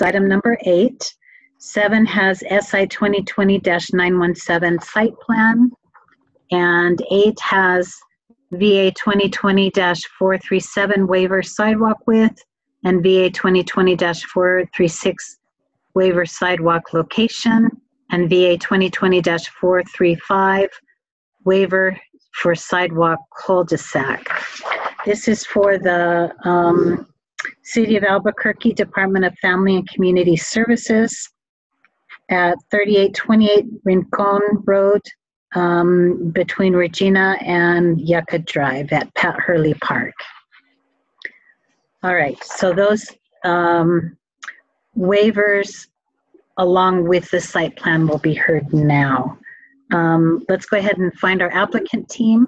item number 8. 7 has SI 2020-917 site plan, and 8 has VA 2020-437 waiver sidewalk width, and VA 2020-436 waiver sidewalk location, and VA 2020-435 waiver for sidewalk cul-de-sac. This is for the City of Albuquerque Department of Family and Community Services at 3828 Rincon Road, between Regina and Yucca Drive at Pat Hurley Park. All right, so those waivers along with the site plan will be heard now. Let's go ahead and find our applicant team.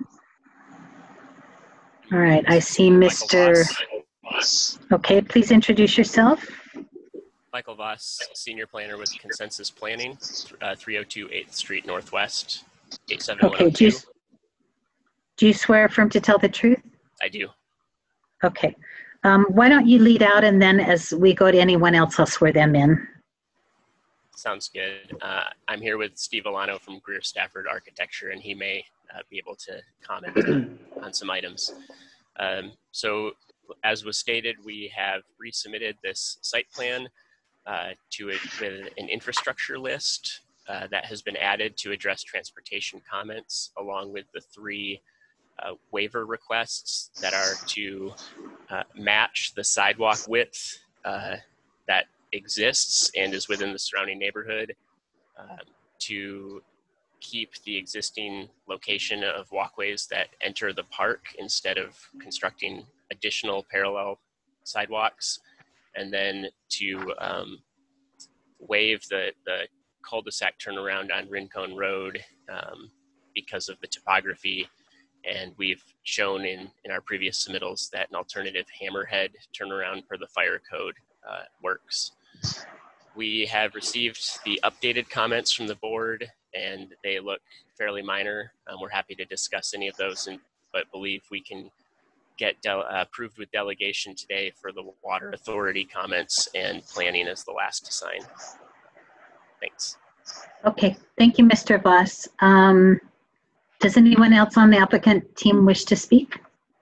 All right, I see Mr. Okay, please introduce yourself. Michael Voss, Senior Planner with Consensus Planning, 302 8th Street Northwest, 87102. Okay, do you swear affirm to tell the truth? I do. Okay. Why don't you lead out, and then as we go to anyone else, I'll swear them in. Sounds good. I'm here with Steve Alano from Greer Stafford Architecture, and he may be able to comment on some items. So as was stated, we have resubmitted this site plan to it with an infrastructure list that has been added to address transportation comments, along with the 3 waiver requests that are to match the sidewalk width that exists and is within the surrounding neighborhood, to keep the existing location of walkways that enter the park instead of constructing additional parallel sidewalks, and then to waive the cul-de-sac turnaround on Rincon Road because of the topography. And we've shown in our previous submittals that an alternative hammerhead turnaround per the fire code works. We have received the updated comments from the board, and they look fairly minor. We're happy to discuss any of those, but believe we can get approved with delegation today for the Water Authority comments, and planning as the last to sign. Thanks. Okay, thank you, Mr. Voss. Does anyone else on the applicant team wish to speak?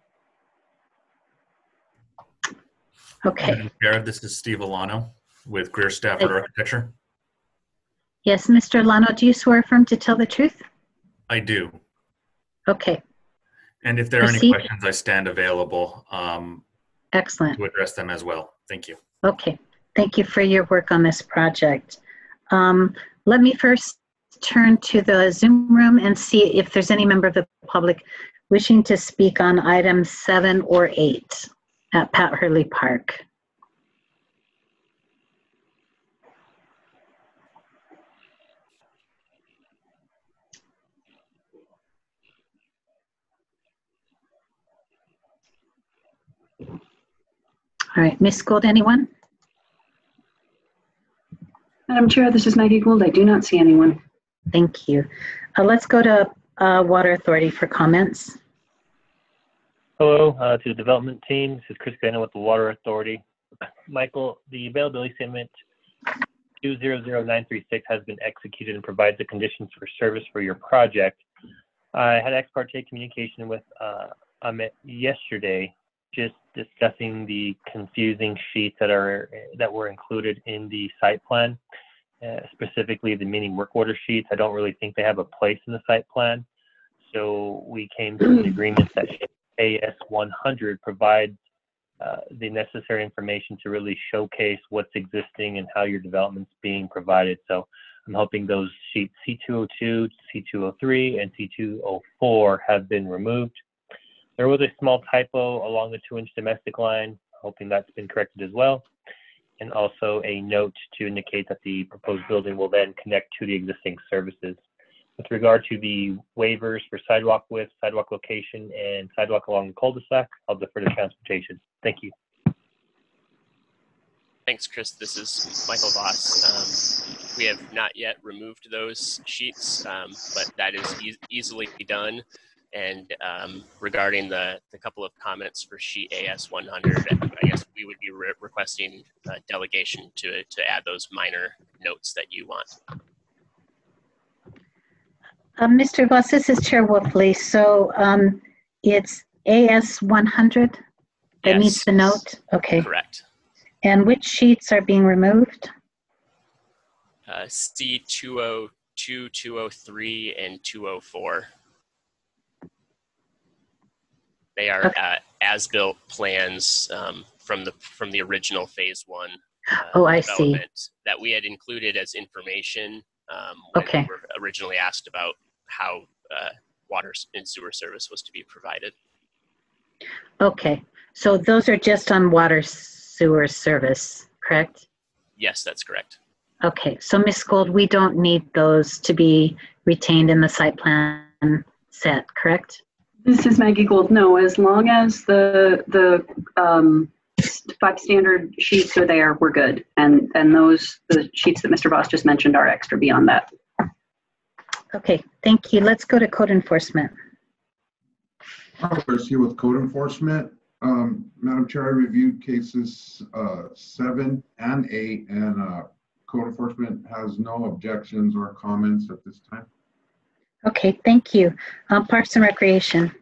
Okay. Madam Chair, this is Steve Alano with Greer Stafford Architecture. Yes, Mr. Alano, do you swear affirm to tell the truth? I do. Okay. And if there are any questions, I stand available Excellent. to address them as well. Thank you. Okay. Thank you for your work on this project. Let me first turn to the Zoom room and see if there's any member of the public wishing to speak on items 7 or 8 at Pat Hurley Park. All right, Ms. Gould, anyone? Madam Chair, this is Maggie Gould. I do not see anyone. Thank you. Let's go to Water Authority for comments. Hello to the development team. This is Chris Gannon with the Water Authority. Michael, the availability statement 200936 has been executed and provides the conditions for service for your project. I had ex parte communication with Amit yesterday, just discussing the confusing sheets that were included in the site plan, specifically the mini work order sheets. I don't really think they have a place in the site plan. So we came to an agreement that AS 100 provides the necessary information to really showcase what's existing and how your development's being provided. So I'm hoping those sheets C202, C203, and C204 have been removed. There was a small typo along the 2-inch domestic line, hoping that's been corrected as well. And also a note to indicate that the proposed building will then connect to the existing services. With regard to the waivers for sidewalk width, sidewalk location, and sidewalk along the cul-de-sac, I'll defer to transportation. Thank you. Thanks, Chris. This is Michael Voss. We have not yet removed those sheets, but that is easily done. And regarding the couple of comments for sheet AS 100, I guess we would be requesting delegation to add those minor notes that you want. Mr. Voss, this is Chair Wolfley. So it's AS 100 that needs Yes. the note? Okay. Correct. And which sheets are being removed? C202, 203, and 204. They are Okay. as-built plans from the original phase 1 Oh, I see. development that we had included as information when Okay. we were originally asked about how water and sewer service was to be provided. Okay. So those are just on water sewer service, correct? Yes, that's correct. Okay. So Ms. Gold, we don't need those to be retained in the site plan set, correct? This is Maggie Gould. No, as long as the 5 standard sheets are there, we're good. And the sheets that Mr. Voss just mentioned are extra beyond that. Okay. Thank you. Let's go to code enforcement. Chris here with code enforcement. Madam Chair, I reviewed cases 7 and 8, and code enforcement has no objections or comments at this time. Okay. Thank you. Parks and Recreation.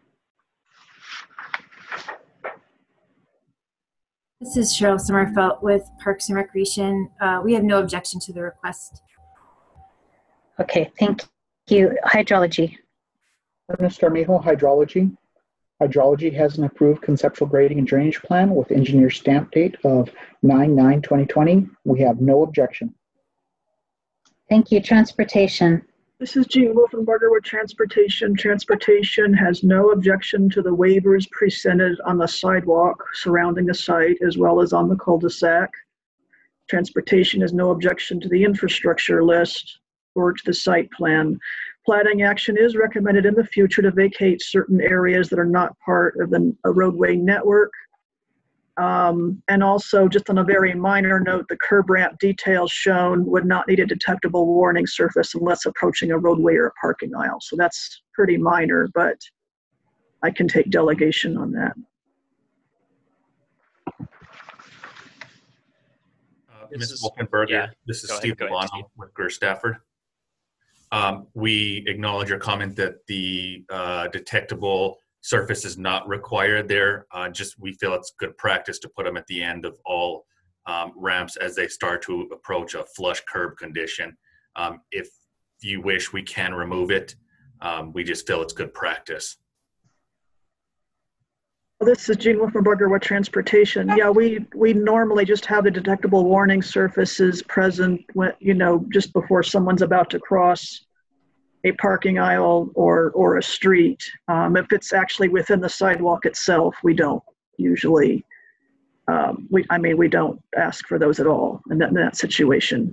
This is Cheryl Sommerfeld with Parks and Recreation. We have no objection to the request. Okay. Thank you. Hydrology. Ernest Armijo, Hydrology. Hydrology has an approved conceptual grading and drainage plan with engineer stamp date of 9/9/2020. We have no objection. Thank you. Transportation. This is Jean Wolfenbarger with Transportation. Transportation has no objection to the waivers presented on the sidewalk surrounding the site as well as on the cul-de-sac. Transportation has no objection to the infrastructure list or to the site plan. Plating action is recommended in the future to vacate certain areas that are not part of a roadway network. And also, just on a very minor note, the curb ramp details shown would not need a detectable warning surface unless approaching a roadway or a parking aisle. So that's pretty minor, but I can take delegation on that. Ms. Wolfenbarger, yeah. this is Go ahead, Steve Steve. Milano with Greer Stafford. We acknowledge your comment that the detectable surface is not required there. Just we feel it's good practice to put them at the end of all ramps as they start to approach a flush curb condition. If you wish, we can remove it. We just feel it's good practice. This is Jean Wolfenbarger with Transportation. Yeah, we normally just have the detectable warning surfaces present when, just before someone's about to cross a parking aisle or a street. If it's actually within the sidewalk itself, we don't usually, we don't ask for those at all in that situation.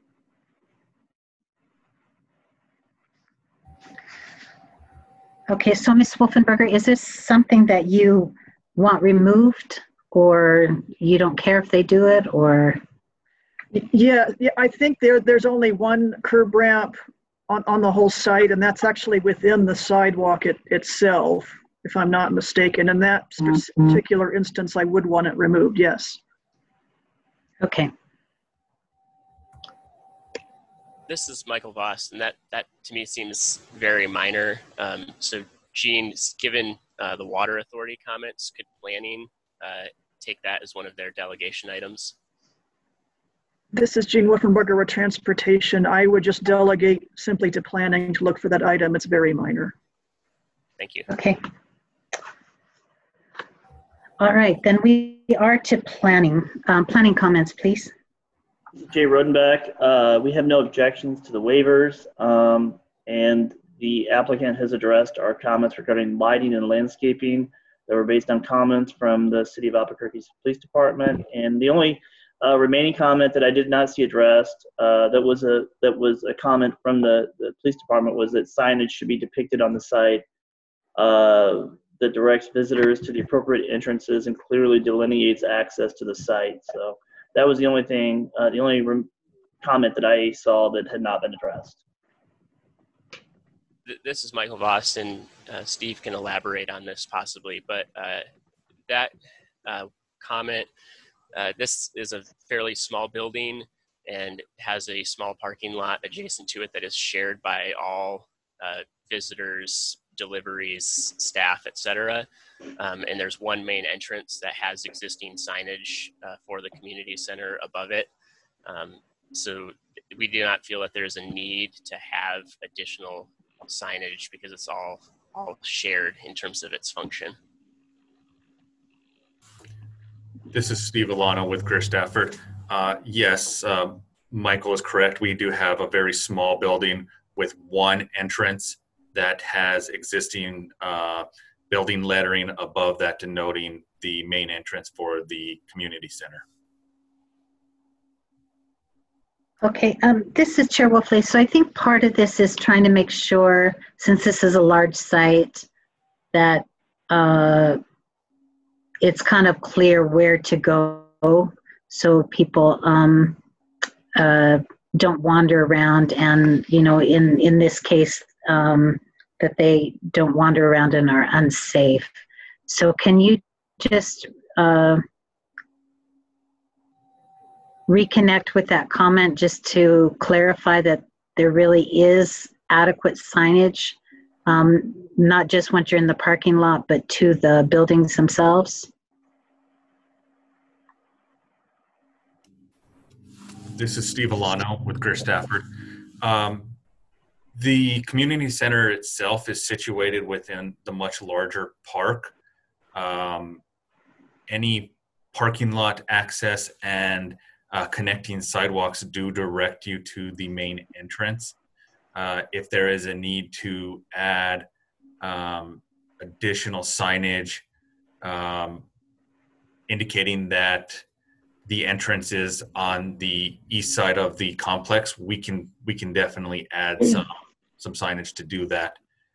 Okay, so Ms. Wolfenbarger, is this something that you want removed, or you don't care if they do it, or? Yeah, I think there's only one curb ramp on the whole site, and that's actually within the sidewalk itself, if I'm not mistaken. In that particular instance, I would want it removed, yes. Okay. This is Michael Voss, and that to me seems very minor. So Jean, given the Water Authority comments, could planning take that as one of their delegation items? This is Jean Wolfenbarger with Transportation. I would just delegate simply to planning to look for that item. It's very minor. Thank you. Okay. All right, then we are to planning. Planning comments, please. Jay Rodenbeck. We have no objections to the waivers, and the applicant has addressed our comments regarding lighting and landscaping that were based on comments from the City of Albuquerque's Police Department. And the only remaining comment that I did not see addressed that was a comment from the Police Department was that signage should be depicted on the site that directs visitors to the appropriate entrances and clearly delineates access to the site. So that was the only thing, the only comment that I saw that had not been addressed. this is Michael Voss, and Steve can elaborate on this possibly, but that comment, this is a fairly small building and has a small parking lot adjacent to it that is shared by all visitors, deliveries, staff, etc. And there's one main entrance that has existing signage for the community center above it. So we do not feel that there's a need to have additional signage because it's all shared in terms of its function. This is Steve Alano with Greer Stafford. Yes, Michael is correct. We do have a very small building with one entrance that has existing building lettering above that denoting the main entrance for the community center. Okay, this is Chair Wolfley. So I think part of this is trying to make sure, since this is a large site, that it's kind of clear where to go so people don't wander around, and, you know, in this case, that they don't wander around and are unsafe. So can you just reconnect with that comment just to clarify that there really is adequate signage, not just once you're in the parking lot, but to the buildings themselves? This is Steve Alano with Greer Stafford. The community center itself is situated within the much larger park. Any parking lot access and connecting sidewalks do direct you to the main entrance. If there is a need to add additional signage indicating that the entrance is on the east side of the complex, we can definitely add some signage to do that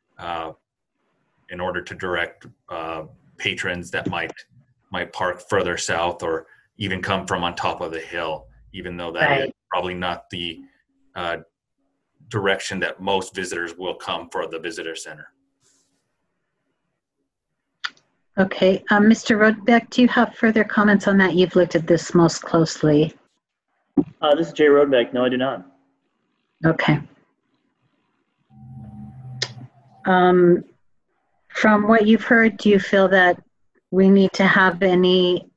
in order to direct patrons that might park further south or even come from on top of the hill, even though that is probably not the direction that most visitors will come for the visitor center. Okay, Mr. Rodenbeck, do you have further comments on that? You've looked at this most closely. This is Jay Rodenbeck. No, I do not. Okay. From what you've heard, do you feel that we need to have any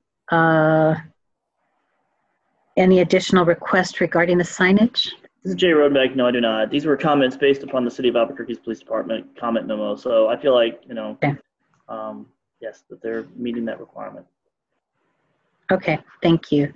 additional requests regarding the signage? This is Jay Rodenbeck. No, I do not. These were comments based upon the City of Albuquerque's Police Department comment memo. So I feel like, you know, okay. Yes, that they're meeting that requirement. Okay, thank you.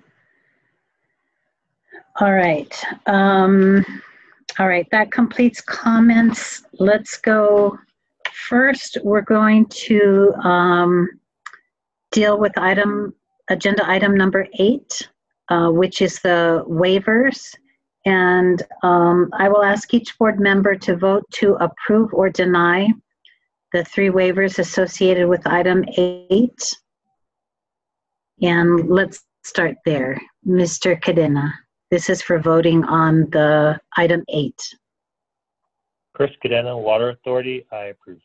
All right. All right, that completes comments. Let's go. First, we're going to deal with agenda item number 8, which is the waivers. And I will ask each board member to vote to approve or deny the 3 waivers associated with item 8. And let's start there. Mr. Cadena, this is for voting on the item 8. Chris Cadena, Water Authority, I approve.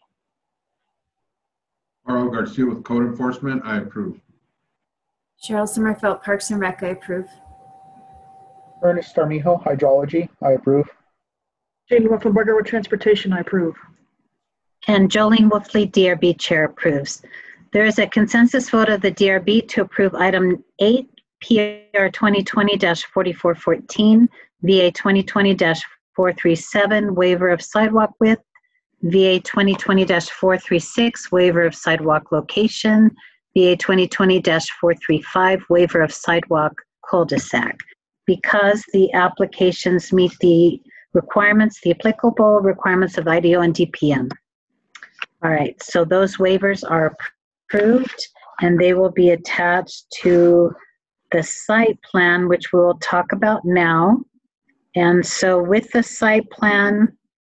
Carl Garcia with Code Enforcement, I approve. Cheryl Sommerfeld, Parks and Rec, I approve. Ernest Armijo, Hydrology, I approve. Jane Wolfenberger with Transportation, I approve. And Jolene Wolfley, DRB Chair, approves. There is a consensus vote of the DRB to approve item 8, PR 2020-4414, VA 2020-437, waiver of sidewalk width, VA 2020-436, waiver of sidewalk location, VA 2020-435, waiver of sidewalk cul-de-sac. Because the applications meet the requirements, the applicable requirements of IDO and DPM. All right, so those waivers are approved and they will be attached to the site plan, which we will talk about now. And so with the site plan,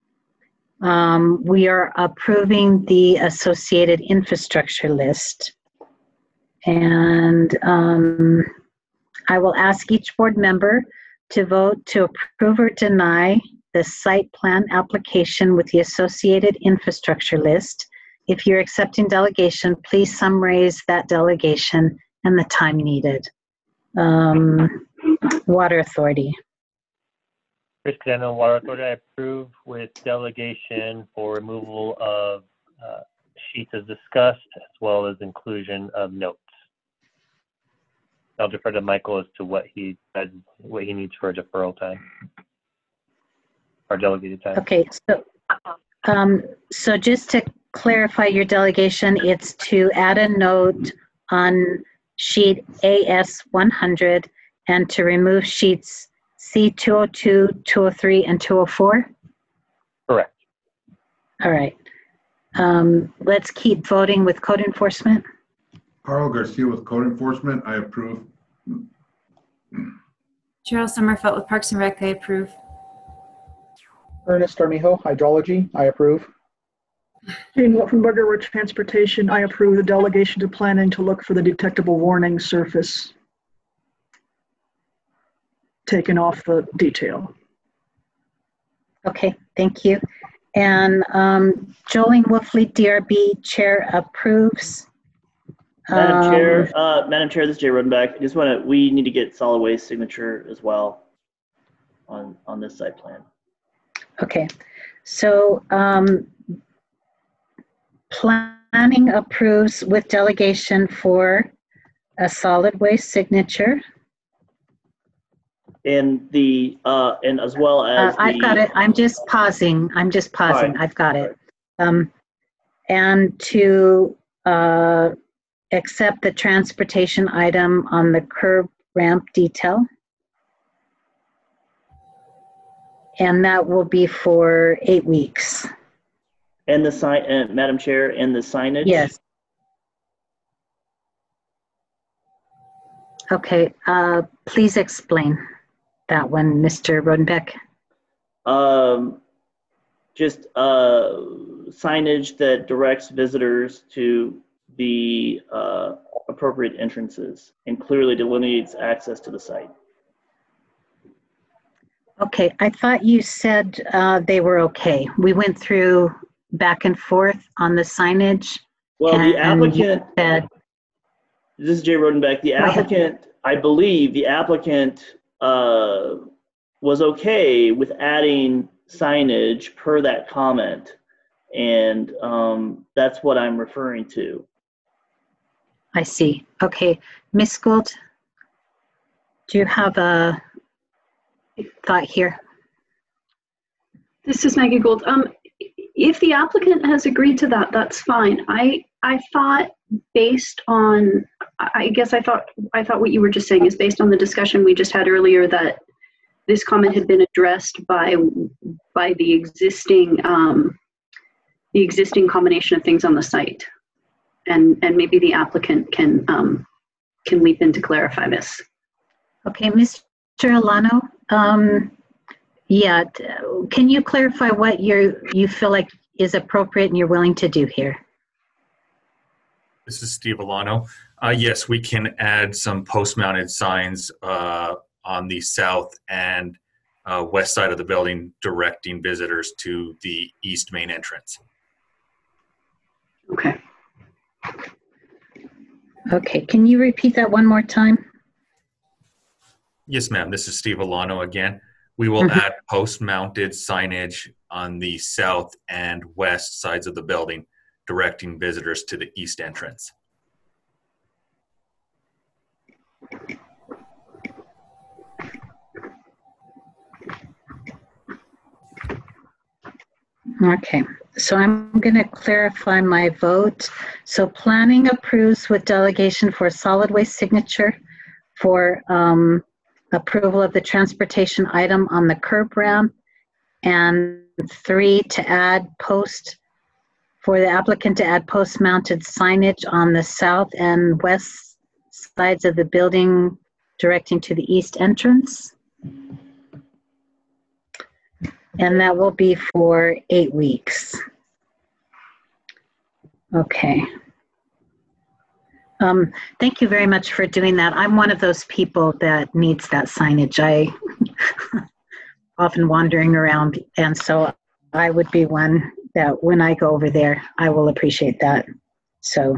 we are approving the associated infrastructure list. And I will ask each board member to vote to approve or deny the site plan application with the associated infrastructure list. If you're accepting delegation, please summarize that delegation and the time needed. Water Authority. Chris Cadeno, Water Authority, I approve with delegation for removal of sheets as discussed, as well as inclusion of notes. I'll defer to Michael as to what he needs for a deferral time or delegated time. Okay, so just to clarify your delegation, it's to add a note on sheet AS 100 and to remove sheets C 202, 203, and 204? Correct. All right. Let's keep voting with code enforcement. Carl Garcia with code enforcement, I approve. Cheryl Sommerfeld with Parks and Rec, I approve. Ernest Armijo, hydrology, I approve. Gene Wolfenberger with transportation, I approve the delegation to planning to look for the detectable warning surface taken off the detail. Okay, thank you. And Jolene Wolfley, DRB Chair approves. Madam Chair, this is Jay Rodenbach. We need to get solid waste signature as well on this site plan. Okay, so planning approves with delegation for a solid waste signature. And and as well as I've got it. I'm just pausing. Right. I've got it. And to accept the transportation item on the curb ramp detail. And that will be for 8 weeks. And the sign, Madam Chair, and the signage. Yes. Okay. Please explain that one, Mr. Rodenbeck. Just signage that directs visitors to the appropriate entrances and clearly delineates access to the site. Okay, I thought you said they were okay. We went through back and forth on the signage. Well, the applicant, said, this is Jay Rodenbeck, the applicant, I believe the applicant was okay with adding signage per that comment. And that's what I'm referring to. I see. Okay, Ms. Gould, do you have a thought here? This is Maggie Gould. If the applicant has agreed to that, that's fine. I thought based on, I thought what you were just saying is based on the discussion we just had earlier that this comment had been addressed by the existing combination of things on the site, and maybe the applicant can leap in to clarify this. Okay, Mr. Alano, yeah, can you clarify what you feel like is appropriate and you're willing to do here? This is Steve Alano. Yes, we can add some post-mounted signs on the south and west side of the building directing visitors to the east main entrance. Okay. Okay, can you repeat that one more time? Yes, ma'am. This is Steve Alano again. We will add post-mounted signage on the south and west sides of the building directing visitors to the east entrance. Okay, so I'm going to clarify my vote. So planning approves with delegation for solid waste signature for approval of the transportation item on the curb ramp, and 3 to add for the applicant to add post-mounted signage on the south and west sides of the building directing to the east entrance. And that will be for 8 weeks. Okay. Thank you very much for doing that. I'm one of those people that needs that signage. often wandering around. And so I would be one that when I go over there, I will appreciate that. So,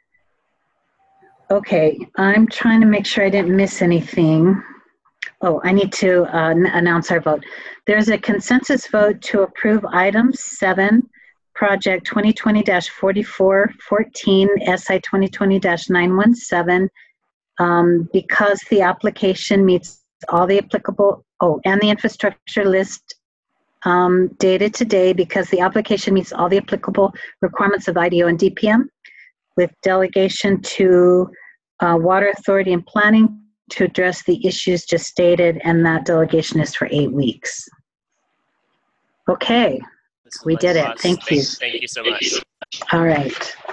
okay, I'm trying to make sure I didn't miss anything. Oh, I need to announce our vote. There's a consensus vote to approve item 7, project 2020-4414, SI 2020-917, because the application meets all the applicable, and the infrastructure list dated today, because the application meets all the applicable requirements of IDO and DPM, with delegation to Water Authority and Planning to address the issues just stated, and that delegation is for 8 weeks. Okay, we did it. Thank you. Thank you so much. All right.